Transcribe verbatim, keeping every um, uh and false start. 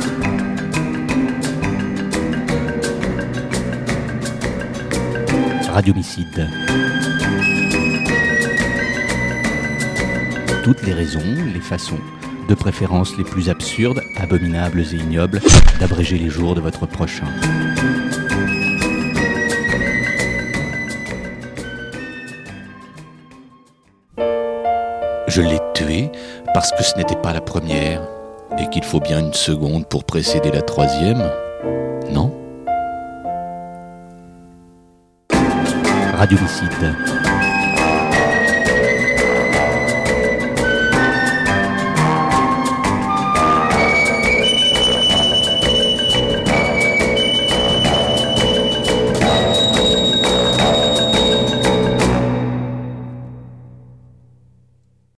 Radiomicide. Toutes les raisons, les façons, de préférence les plus absurdes, abominables et ignobles, d'abréger les jours de votre prochain. Je l'ai tué parce que ce n'était pas la première et qu'il faut bien une seconde pour précéder la troisième, non ? Radiomicide.